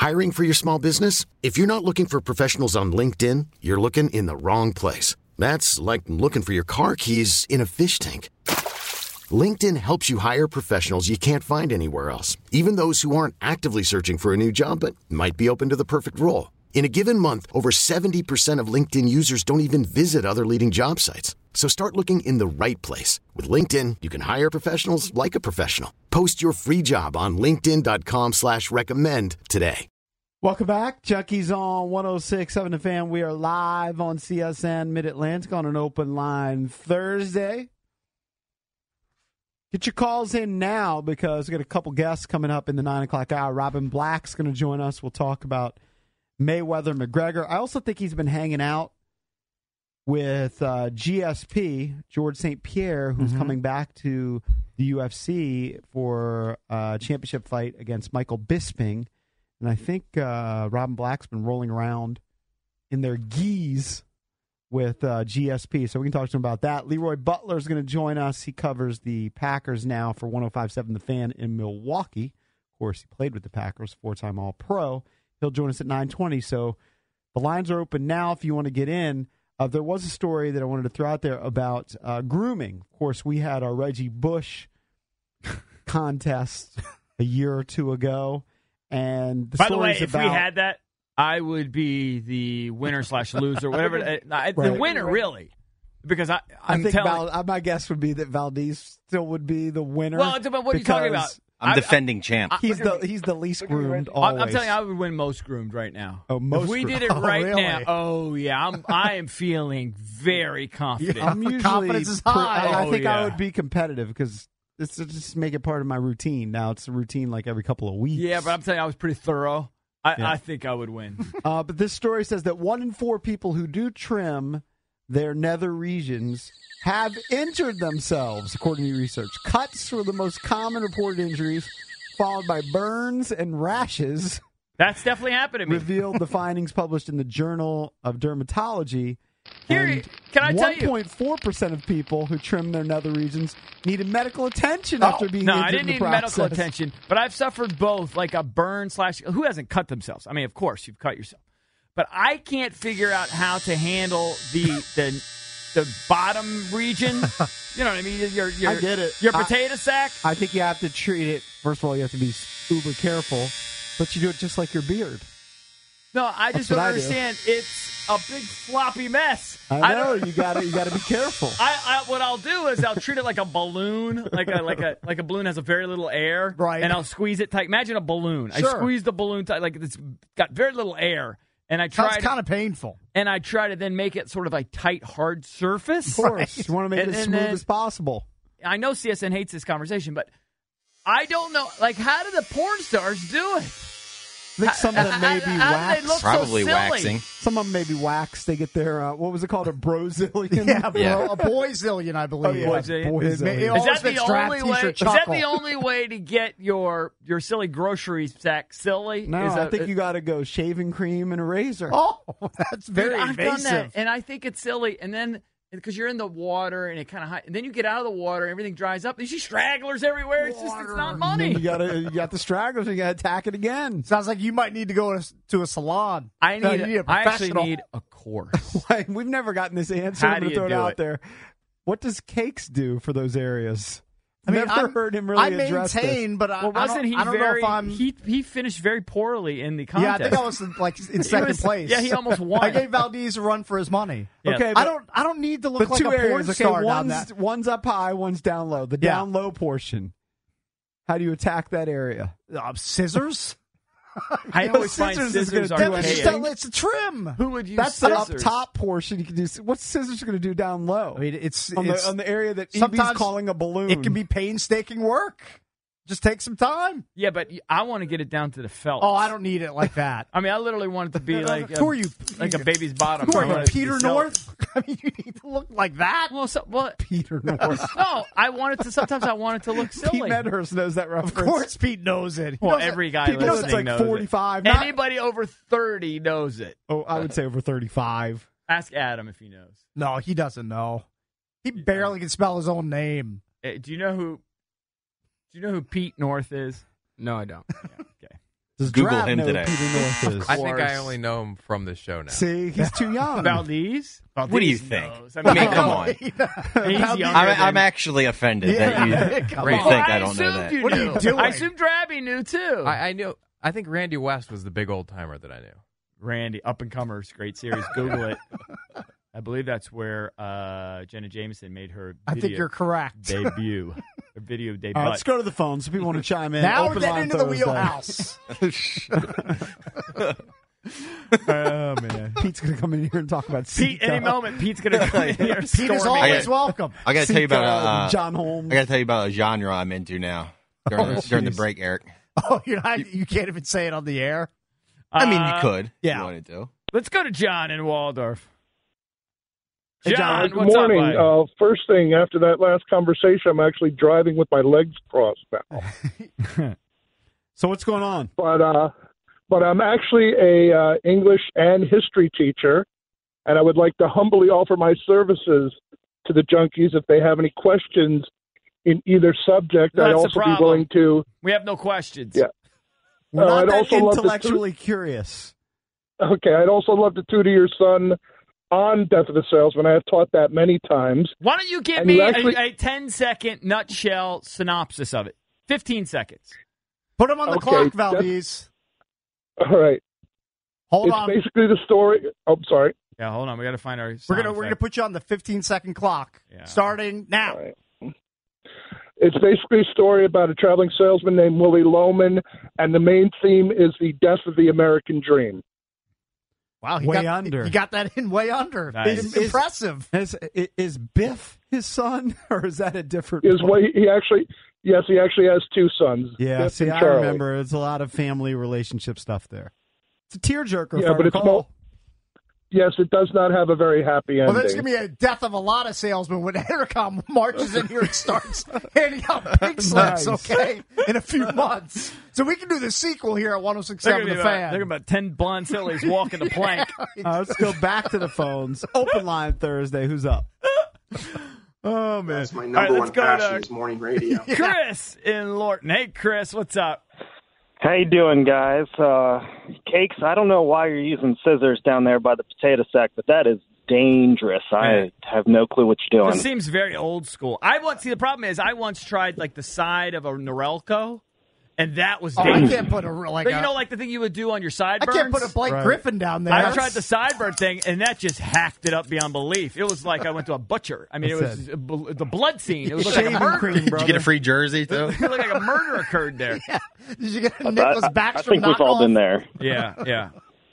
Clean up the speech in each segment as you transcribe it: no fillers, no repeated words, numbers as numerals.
Hiring for your small business? If you're not looking for professionals on LinkedIn, you're looking in the wrong place. That's like looking for your car keys in a fish tank. LinkedIn helps you hire professionals you can't find anywhere else, even those who aren't actively searching for a new job but might be open to the perfect role. In a given month, over 70% of LinkedIn users don't even visit other leading job sites. So start looking in the right place. With LinkedIn, you can hire professionals like a professional. Post your free job on linkedin.com/recommend today. Welcome back. Junkies on 106.7 The Fan. We are live on CSN Mid-Atlantic on an open line Thursday. Get your calls in now because we got a couple guests coming up in the 9 o'clock hour. Robin Black's going to join us. We'll talk about Mayweather McGregor. I also think he's been hanging out with GSP, George St. Pierre, who's coming back to the UFC for a championship fight against Michael Bisping. And I think Robin Black's been rolling around in their gis with GSP. So we can talk to him about that. Leroy Butler is going to join us. He covers the Packers now for 105.7 The Fan in Milwaukee. Of course, he played with the Packers, four-time All-Pro. He'll join us at 9:20. So the lines are open now if you want to get in. There was a story that I wanted to throw out there about grooming. Of course, we had our Reggie Bush contest a year or two ago. And by the way, if we had that, I would be the winner/loser, whatever. The winner, really. Because I think my guess would be that Valdez still would be the winner. Well, it's about what are you talking about? I'm defending champ. He's the least groomed. Always. I'm telling you, I would win most groomed right now. Oh, most. If we did it right now. Oh yeah, I am feeling very confident. I'm usually confidence is high. I think I would be competitive because it's just make it part of my routine. Now it's a routine like every couple of weeks. Yeah, but I'm telling you, I was pretty thorough. I think I would win. But this story says that 1 in 4 people who do trim their nether regions have injured themselves, according to research. Cuts were the most common reported injuries, followed by burns and rashes. That's definitely happened to me. Revealed the findings published in the Journal of Dermatology. Here, can I tell you? 1.4% of people who trim their nether regions needed medical attention after being injured. No, I didn't need medical attention, but I've suffered both, like a burn / who hasn't cut themselves? I mean, of course, you've cut yourself. But I can't figure out how to handle the bottom region. You know what I mean? I get it. Your potato sack. I think you have to treat it. First of all, you have to be uber careful, but you do it just like your beard. No, I just don't understand. It's a big floppy mess. I know you got to be careful. What I'll do is I'll treat it like a balloon, like a balloon has a very little air, right? And I'll squeeze it tight. Imagine a balloon. Sure. I squeeze the balloon tight, like it's got very little air. And I try. Sounds kind of painful. And I try to then make it sort of a tight, hard surface. Of course, you want to make it as smooth as possible. I know CSN hates this conversation, but I don't know. Like, how do the porn stars do it? I think some of them may be waxed. Probably so waxing. Some of them may be waxed. They get their, what was it called, a brozillion? Yeah, a boyzillion, I believe. Boyzillion. Is that the only way to get your silly grocery sack silly? No, I think you got to go shaving cream and a razor. Oh, that's very I've invasive. done that, and I think it's silly. And then because you're in the water and it kind of, and then you get out of the water and everything dries up. You see stragglers everywhere. It's not money. You got the stragglers and you got to attack it again. Sounds like you might need to go to a salon. I actually need a course. We've never gotten this answer. How I'm do going to you throw it do out it? there. What does Cakes do for those areas? I mean, Never heard him really address maintain, this. but wasn't he I don't very? know if I'm. He finished very poorly in the contest. Yeah, I think I was in second place. Yeah, he almost won. I gave Valdez a run for his money. Yeah. Okay, I don't need to look like two a porn areas. star Okay, down that. one's up high, one's down low. The down low portion. How do you attack that area? Scissors. I always find scissors are It's a trim. Who would use That's scissors? the up top portion. You can do. What's scissors going to do down low? I mean, it's on the area that EB's sometimes calling a balloon. It can be painstaking work. Just take some time. Yeah, but I want to get it down to the felt. Oh, I don't need it like that. I mean, I literally want it to be like who are you? Like a baby's bottom. Who are you, Peter North? I mean, you need to look like that. Well, Peter North. No, I want it to. Sometimes I want it to look silly. Pete Medhurst knows that reference. Of course, Pete knows it. Well, every guy People listening it's like knows 45. it. Anybody over 30 knows it. Oh, I would say over 35. Ask Adam if he knows. No, he doesn't know. He barely can spell his own name. Do you know who Pete North is? No, I don't. Yeah, okay. Does Google Drab him know today. Peter North is? I think I only know him from this show now. See, he's too young. Valdez? What do you think? knows. I mean, come on. He's younger I'm than- actually offended that you Come think on. I don't know that. What are you doing? I assumed Drabby knew too. I knew. I think Randy West was the big old timer that I knew. Randy, Up and Comers, great series. Google it. I believe that's where Jenna Jameson made her I think you're correct. debut. Her video debut. All right, let's go to the phone so people want to chime in. Now we're Open getting line into the Thursday. wheelhouse. Oh man, Pete's gonna come in here and talk about Pete, any moment, Pete's going to come in here. Pete is storming. always welcome. I got to tell you about John Holmes. I got to tell you about a genre I'm into now during the break, Eric. Oh, you can't even say it on the air. I mean, you could. yeah. If you wanted to. Let's go to John in Waldorf. Hey, John. What's Good morning. up, bud? First thing, after that last conversation, I'm actually driving with my legs crossed now. So what's going on? But I'm actually a English and history teacher, and I would like to humbly offer my services to the junkies if they have any questions in either subject. That's I'd the also be problem. willing to. We have no questions. Yeah. We're not I'd that also love to- intellectually curious. Okay, I'd also love to tutor your son on Death of the Salesman. I have taught that many times. Why don't you give And me you actually- a 10-second nutshell synopsis of it? 15 seconds. Put him on the Okay, clock, Valdez. All right. Hold It's on. basically the story. Oh, sorry. Yeah, hold on. We got to find our We're sound gonna effect. put you on the 15-second clock, Yeah. starting now. All right. It's basically a story about a traveling salesman named Willie Loman, and the main theme is the death of the American dream. Wow, Way under. You got that in way under. Nice. It's impressive. Is Biff his son, or is that a different? Is what he actually? Yes, he actually has two sons. Yeah, Biff see, and I Charlie. remember. It's a lot of family relationship stuff there. It's a tearjerker. Yeah, if I but it's recall. not. Yes, it does not have a very happy ending. Well, there's going to be a death of a lot of salesmen when Entercom marches in here and starts handing out pink slips, Nice. okay, in a few months. So we can do the sequel here at 106.7 The Fan. They're about 10 blonde sillies walking the plank. Let's go back to the phones. Open line Thursday. Who's up? Oh, man. That's my All number right, one let's go passion to is morning radio. Chris in Lorton. Hey, Chris, what's up? How you doing, guys? Cakes, I don't know why you're using scissors down there by the potato sack, but that is dangerous. I have no clue what you're doing. This seems very old school. The problem is I once tried like the side of a Norelco, and that was I dangerous. can't put like the thing you would do on your I sideburns? can't put a Blake Griffin down there. I tried the sideburn thing, and that just hacked it up beyond belief. It was like I went to a butcher. I mean, it was the blood scene. It was like a Shaving murder. cream, Did brother. you get a free jersey, too? It looked like a murder occurred there. Did you get a Nicholas I Backstrom think we've all knockoff? been there. Yeah.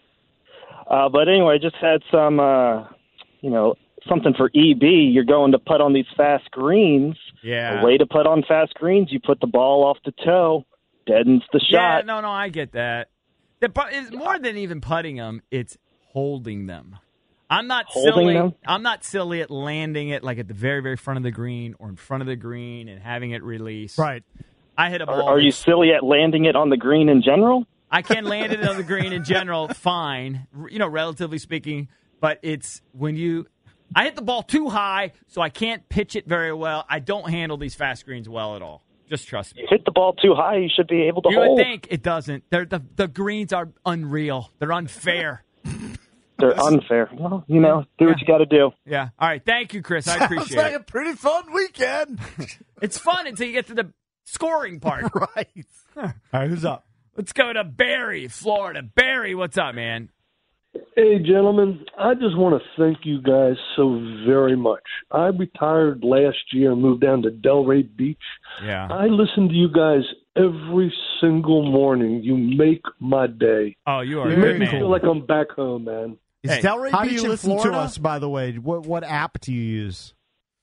But anyway, just had some, something for EB. You're going to putt on these fast greens. Yeah. The way to putt on fast greens, you put the ball off the toe, deadens the Yeah, shot. no, I get that. It's more than even putting them; it's holding them. I'm not Holding silly. them? I'm not silly at landing it like at the very, very front of the green or in front of the green and having it release. Right. I hit a ball. Are you silly at landing it on the green in general? I can land it on the green in general, fine, relatively speaking. But it's when I hit the ball too high, so I can't pitch it very well. I don't handle these fast greens well at all. Just trust me. You hit the ball too high, you should be able to You hold. would think it doesn't. The greens are unreal. They're unfair. They're unfair. Well, do what you got to do. Yeah. All right. Thank you, Chris. I Sounds appreciate like it. a pretty fun weekend. It's fun until you get to the scoring part. Right. All right, who's up? Let's go to Barry, Florida. Barry, what's up, man? Hey, gentlemen, I just want to thank you guys so very much. I retired last year and moved down to Delray Beach. Yeah. I listen to you guys every single morning. You make my day. Oh, you are You a make good me man. feel like I'm back home, man. Is Hey, Delray How do Beach you in listen Florida? to us, by the way? What app do you use?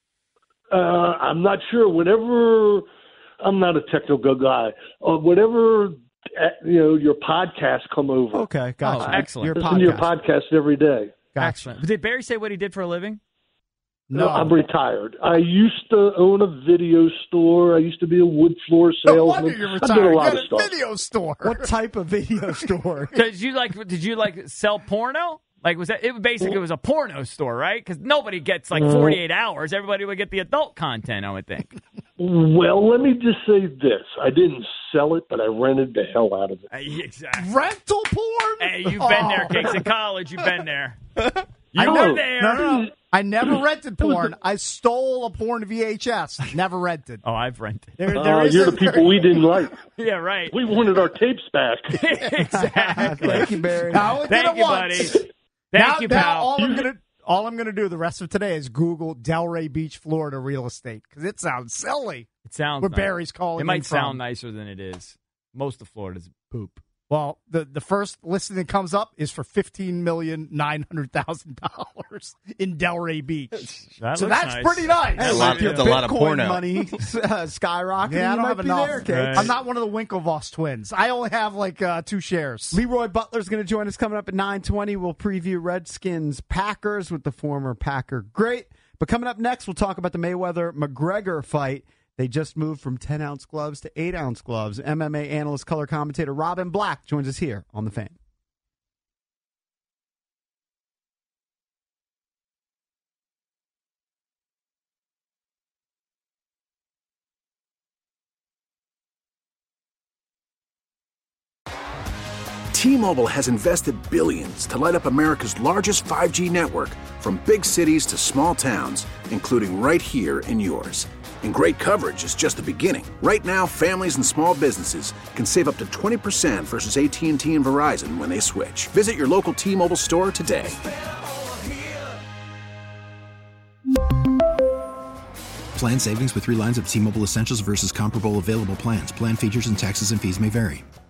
I'm not sure. Whenever I'm not a technical guy, whenever your podcasts come over, Okay, gotcha. Oh, excellent. Your listen to your podcast. podcast every day. Gotcha. Excellent. Did Barry say what he did for a living? No, I'm retired. I used to own a video store. I used to be a wood floor No salesman. wonder you're I retired. did a You lot got of a stuff. video store. What type of video store? Did you sell porno? Like, was that it? Basically, was a porno store, right? Because nobody gets like 48 hours. Everybody would get the adult content, I would think. Well, let me just say this. I didn't sell it, but I rented the hell out of it. Exactly. Rental porn? Hey, you've been there, Cakes. In college, you've been there. I You know. were there. No. I never rented porn. I stole a porn VHS. Never rented. Oh, I've rented. There You're the people we didn't like. Yeah, right. We wanted our tapes back. Exactly. Thank you, Barry. I only did Thank it you, once. buddy. Thank you, now pal. all I'm gonna do the rest of today is Google Delray Beach, Florida real estate because it sounds silly. It sounds Where nice. Barry's calling. It might in from. sound nicer than it is. Most of Florida's poop. Well, the first listing that comes up is for $15,900,000 in Delray Beach. That's that's pretty nice. Hey, lot- if your that's a lot of Bitcoin porno. money skyrocketing. Yeah, I you don't might have be enough. there, Cakes. Right. I'm not one of the Winklevoss twins. I only have like 2 shares. Leroy Butler's going to join us coming up at 9:20. We'll preview Redskins Packers with the former Packer great. But coming up next, we'll talk about the Mayweather-McGregor fight. They just moved from 10-ounce gloves to 8-ounce gloves. MMA analyst, color commentator Robin Black joins us here on The Fan. T-Mobile has invested billions to light up America's largest 5G network, from big cities to small towns, including right here in yours. And great coverage is just the beginning. Right now, families and small businesses can save up to 20% versus AT&T and Verizon when they switch. Visit your local T-Mobile store today. Plan savings with 3 lines of T-Mobile Essentials versus comparable available plans. Plan features and taxes and fees may vary.